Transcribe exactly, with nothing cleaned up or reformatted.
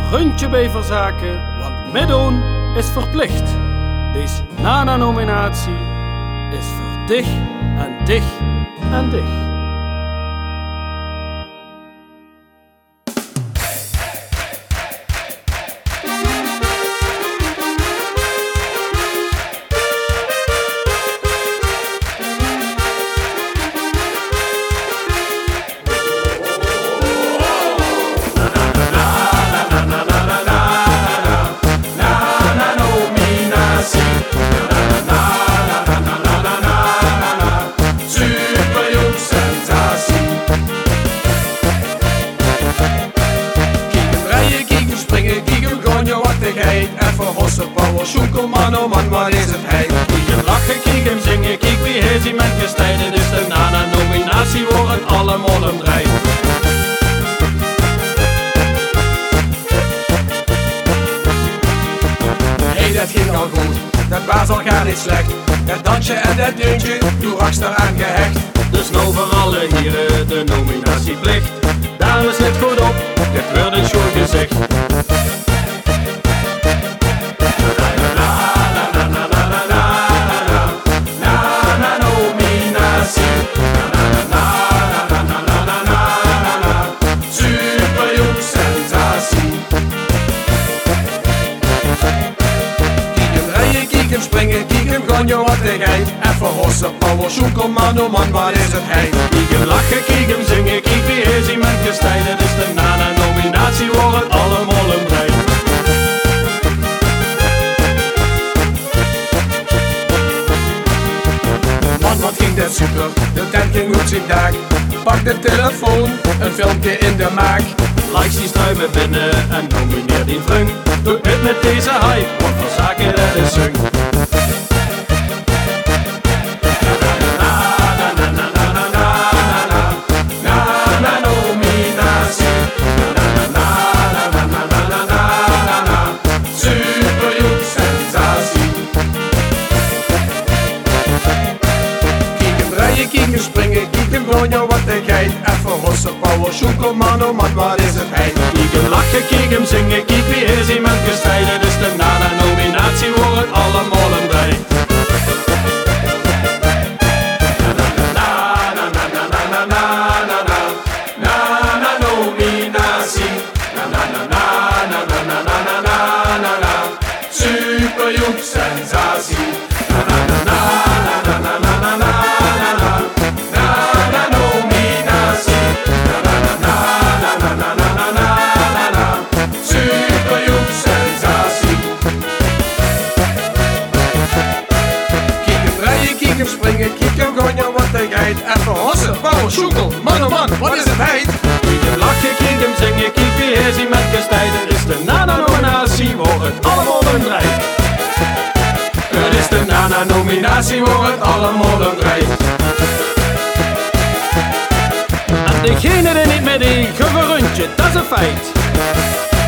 rondje bij verzaken, want meedoen is verplicht. Deze Nana-nominatie is voor dich en dich en dich. En voor Hossenpower, Schoenkel, man, oh man, wat is het hij? Kijk hem lachen, kijk hem zingen, kijk wie hij zijn met gestijden. Dus de Nana-nominatie wordt het allemaal een rij. Hey, dat ging al goed, dat was al gar niet slecht. Dat dansje en dat deuntje, toen achter aangehecht. Dus nou voor alle heren de nominatieplicht. Dames, let goed op, dit wordt een show gezegd. Springen, kijk hem gewoon, joh, wat ik heet. En voor Hossenpower, Schoenkel, man, oh man, wat is het hij? Kijk hem lachen, kijk hem zingen, kijk wie hij zijn met gestijden. Dus de Nana-nominatie wordt het allemaal een rij. Man, wat ging dat super, de tent ging goed zijn dag. Pak de telefoon, een filmpje in de maag. Likes die struimen binnen en nomineer die vrung. Doe het met deze hype, want voor zaken dat is zung. Kijk hem springen, kijk hem gewoon, joh, wat ik heet. En voor Hossenpower, Schoenkel, man, oh man, wat is het hij? Kijk hem lachen, kijk hem zingen, kijk wie hij zijn met gestijden. Dus de Nana-nominatie wordt het allemaal een rij. Nana-nominatie, na-na-na-na-na-na-na-na-na-na. Superjoep, sensatie. Springen, kijk hem gewoon, joh, wat ik heet. En voor Hossenpower, Schoenkel, man, oh man, wat is het heet? Kijk hem lachen, kijk hem zingen, kijk wie hij zijn met gestijden. Dus de Nana-nominatie wordt het allemaal een rij. Het is de Nana-nominatie, wordt het allemaal een rij. En degene die niet meedeed, geef een rondje, dat is een feit.